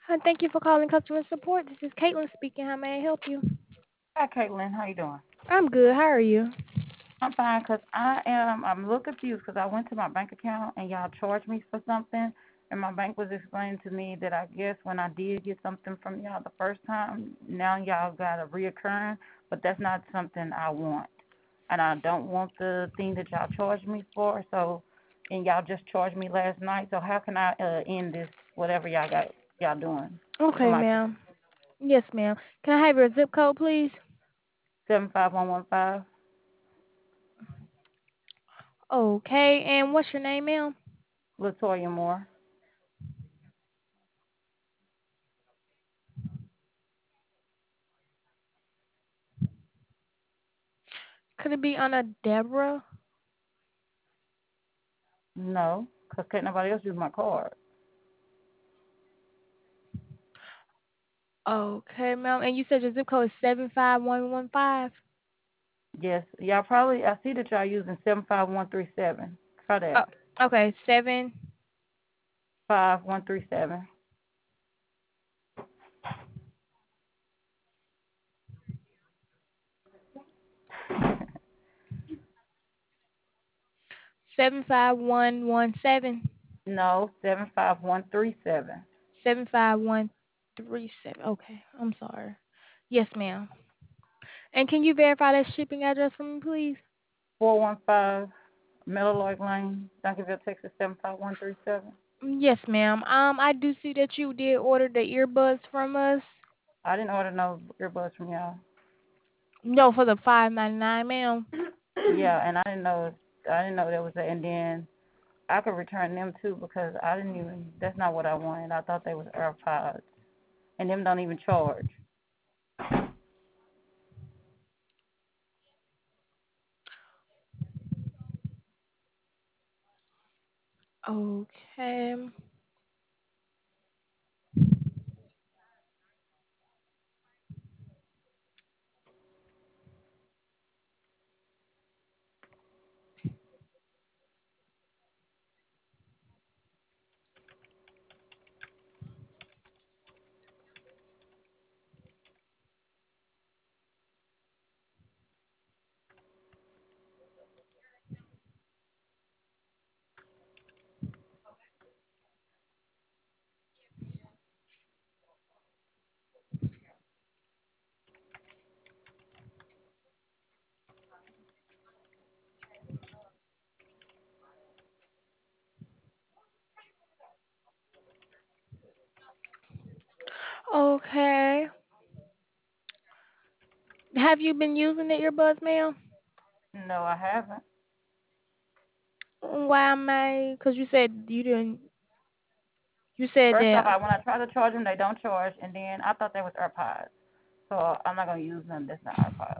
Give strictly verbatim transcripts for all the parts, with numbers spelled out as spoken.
Hi, thank you for calling customer support. This is Caitlin speaking. How may I help you? Hi, Caitlin. How you doing? I'm good. How are you? I'm fine 'cause I am. I'm a little confused 'cause I went to my bank account and y'all charged me for something, and my bank was explaining to me that I guess when I did get something from y'all the first time, now y'all got a reoccurring, but that's not something I want, and I don't want the thing that y'all charged me for. So, and y'all just charged me last night. So how can I uh, end this whatever y'all got y'all doing for Okay, my ma'am. Yes, ma'am. Can I have your zip code, please? seven five one one five? Okay, and what's your name, ma'am? Latoya Moore. Could it be under Deborah? No, 'cause can't nobody else use my card. Okay, ma'am. And you said your zip code is seven five one one five? Yes, y'all probably. I see that y'all using seven five one three seven. Try Oh, that. okay, seven. Five one three seven. Seven five one one seven. No, seven five one three seven. Seven five one three seven. Okay, I'm sorry. Yes, ma'am. And can you verify that shipping address for me, please? Four one five Meadowlark Lane, Duncanville, Texas seven five one three seven. Yes, ma'am. Um, I do see that you did order the earbuds from us. I didn't order no earbuds from y'all. No, for the five ninety nine, ma'am. Yeah, and I didn't know. I didn't know there was a. And then I could return them too because I didn't even. That's not what I wanted. I thought they was AirPods, and them don't even charge. Okay. Okay. Have you been using the earbuds, ma'am? No, I haven't. Why am I? Because you said you didn't. You said First off, that. I when I try to charge them, they don't charge, and then I thought they was AirPods. So I'm not gonna use them. That's not AirPods.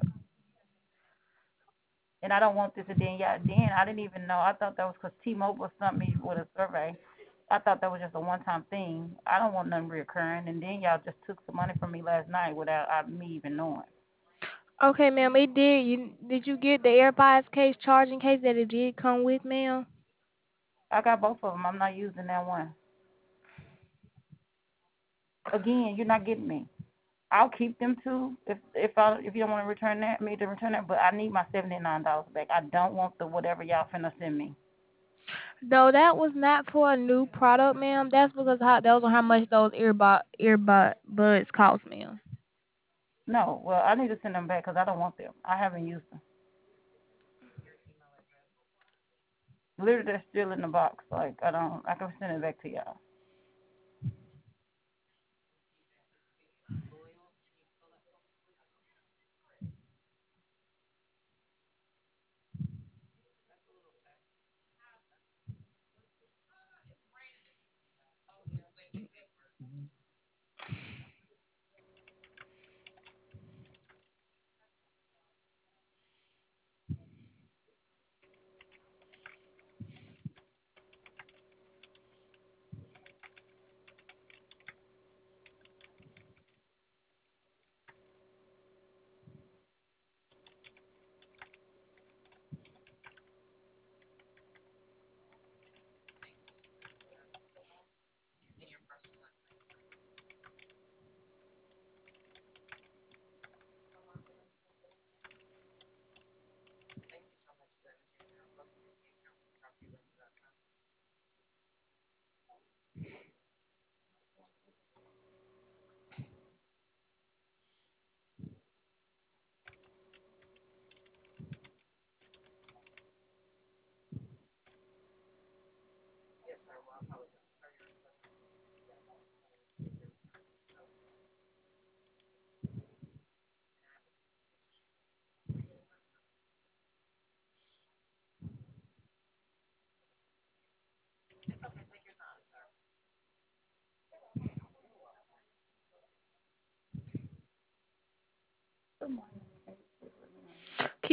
And I don't want this. And then yeah, then I didn't even know. I thought that was because T-Mobile sent me with a survey. I thought that was just a one-time thing. I don't want nothing reoccurring. And then y'all just took some money from me last night without I, me even knowing. Okay, ma'am. It did. You did you get the AirPods case, charging case that it did come with, ma'am? I got both of them. I'm not using that one. Again, you're not getting me. I'll keep them too if if I if you don't want to return that me to return that, but I need my seventy nine dollars back. I don't want the whatever y'all finna send me. No, that was not for a new product, ma'am. That's because how those are how much those earbud earbud buds cost, ma'am. No, well I need to send them back because I don't want them. I haven't used them. Literally, they're still in the box. Like I don't. I can send it back to y'all.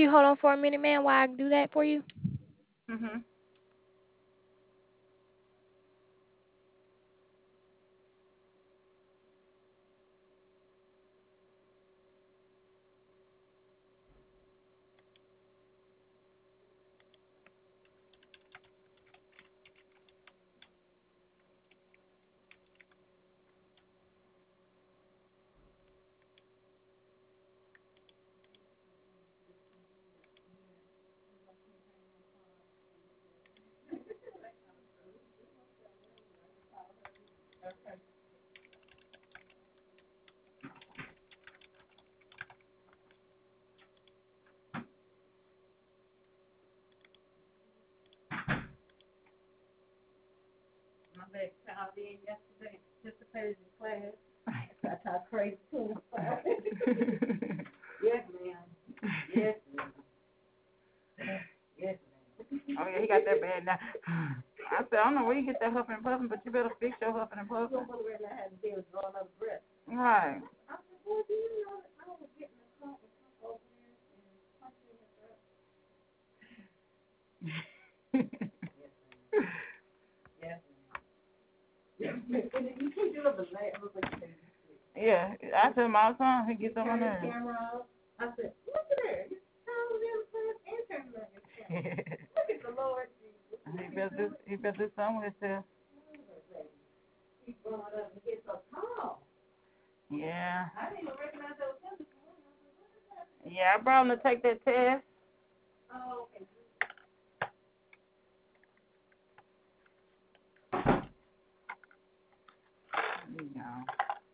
you hold on for a minute, man, while I do that for you? Mhm. My back called in yesterday, participated in class. I talk crazy too. Yes, ma'am. Yes, ma'am. Yes, ma'am. Oh yeah, he got that bad now. I said, I don't know where you get that huffing and puffing, but you better fix your huffing and puffing. You don't really have to do is draw another breath. Right. I said, boy, do you know that I was getting the car and come over there and punch you in the throat? Yes, ma'am. You can't do it, but I was like, yeah, I tell him all the time. He gets on my nerves. Camera off. I said, look at her. You told him to turn on his camera. Look at the Lord Jesus. He better do. He better do something with himself. He's growing up and gets so tall. Yeah. I didn't even recognize that was him this morning. Yeah, I brought him to take that test. Oh, okay. There you go.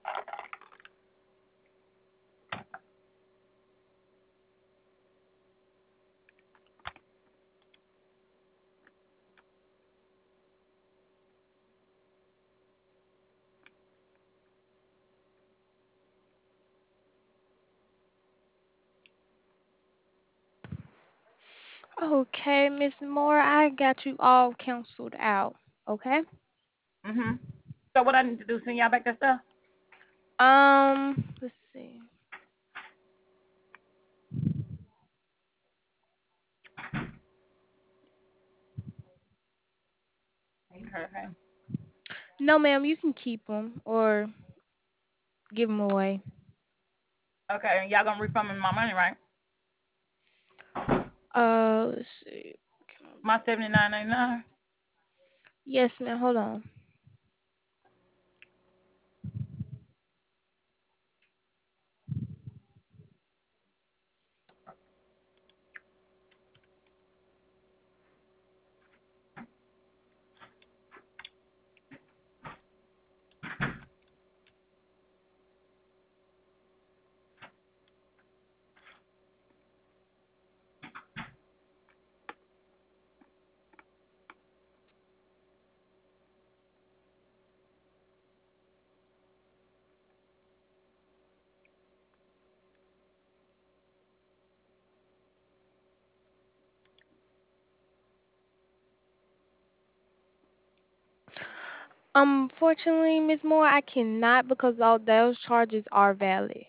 Okay, Miss Moore, I got you all canceled out. Okay. Mhm. So what I need to do? Send y'all back that stuff? Um, let's see. Okay. No, ma'am, you can keep them or give them away. Okay, y'all gonna refund me my money, right? Uh, let's see. My seventy nine ninety nine. Yes, ma'am. Hold on. Unfortunately, Miss Moore, I cannot because all those charges are valid.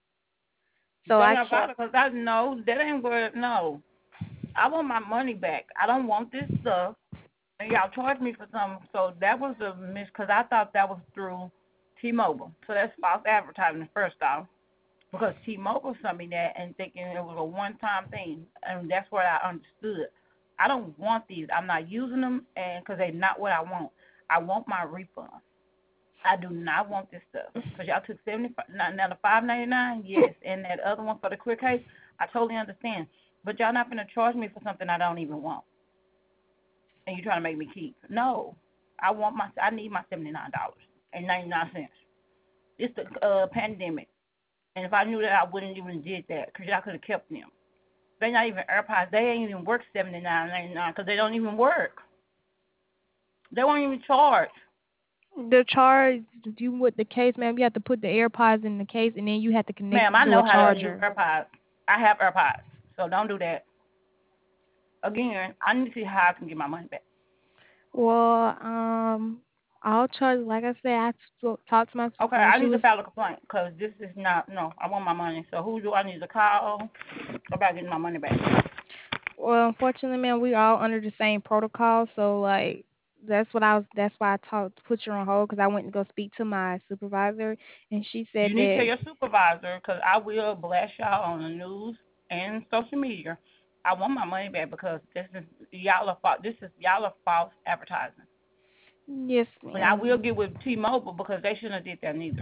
So Don't I worry about can't. it, cause I know that ain't where. No, I want my money back. I don't want this stuff. And y'all charged me for something, so that was a miss. Cause I thought that was through T-Mobile. So that's false advertising first off. Because T-Mobile sent me that and thinking it was a one-time thing, and that's what I understood. I don't want these. I'm not using them, and because they're not what I want. I want my refund. I do not want this stuff because y'all took seventy five. Now, now the five ninety nine, yes, and that other one for the quick case, I totally understand. But y'all not gonna charge me for something I don't even want, and you trying to make me keep? No, I want my. I need my seventy nine dollars and ninety nine cents. It's the uh, pandemic. And if I knew that, I wouldn't even did that because y'all could have kept them. They're not even AirPods. They ain't even worth seventy nine ninety nine because they don't even work. They won't even charge. The charge you with the case, ma'am, you have to put the AirPods in the case and then you have to connect Ma'am, it I to a know how to use charger. AirPods. I have AirPods, so don't do that. Again, I need to see how I can get my money back. Well, um, All charges, like I said, I t- talked to my Okay, supervisor. I She need to was, file a complaint because this is not, no, I want my money. So who do I need to call about getting my money back? well, unfortunately, man, we all under the same protocol. So like, that's what I was. That's why I talked put you on hold because I went to go speak to my supervisor, and she said You need to tell that your supervisor because I will blast y'all on the news and social media. I want my money back because this is y'all are fa- this is y'all are false advertising. yes, And I ma'am, will get with T-Mobile because they shouldn't have did that neither.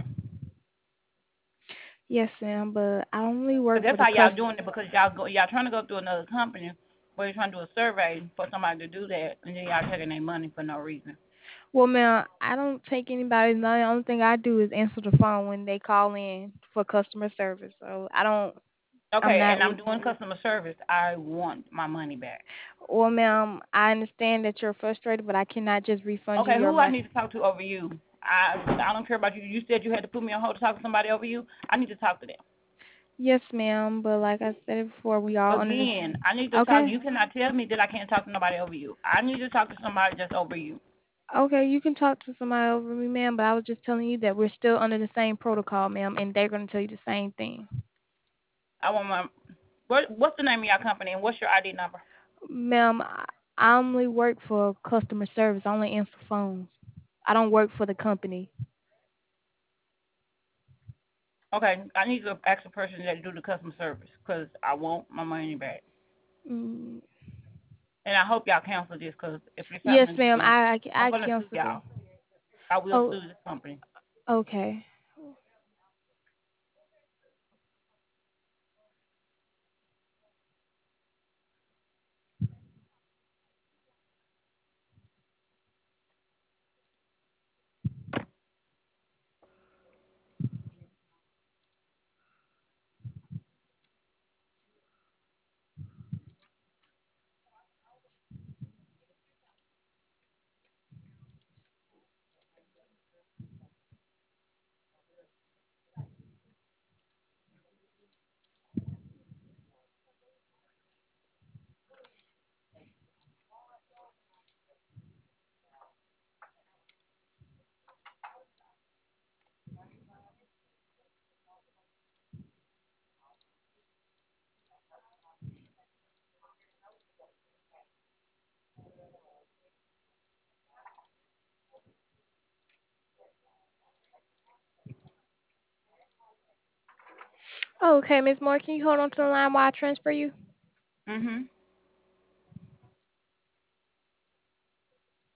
yes, ma'am, but I only work Because for that's the how y'all cus. doing it because y'all go y'all trying to go through another company where you're trying to do a survey for somebody to do that and then y'all taking their money for no reason. Well, ma'am, I don't take anybody's money. The only thing I do is answer the phone when they call in for customer service. So I don't. I'm Okay, not. and I'm doing customer service. I want my money back. Well, ma'am, I understand that you're frustrated, but I cannot just refund you Okay, your who I money. need to talk to over you? I I don't care about you. You said you had to put me on hold to talk to somebody over you. I need to talk to them. Yes, ma'am, but like I said before, we all under this. Again, I need to talk. Okay, You cannot tell me that I can't talk to nobody over you. I need to talk to somebody just over you. okay, you can talk to somebody over me, ma'am, but I was just telling you that we're still under the same protocol, ma'am, and they're going to tell you the same thing. I want my. What What's the name of your company and what's your I D number? Ma'am, I I only work for customer service. I only answer phones. I don't work for the company. Okay, I need to ask the person that do the customer service because I want my money back. Mm, And I hope y'all cancel this because if it's yes, happening ma'am, again, I, I, I'm I gonna sue canceled it. y'all. I will Oh, sue this company. okay. Okay, Miss Moore, can you hold on to the line while I transfer you? Mhm.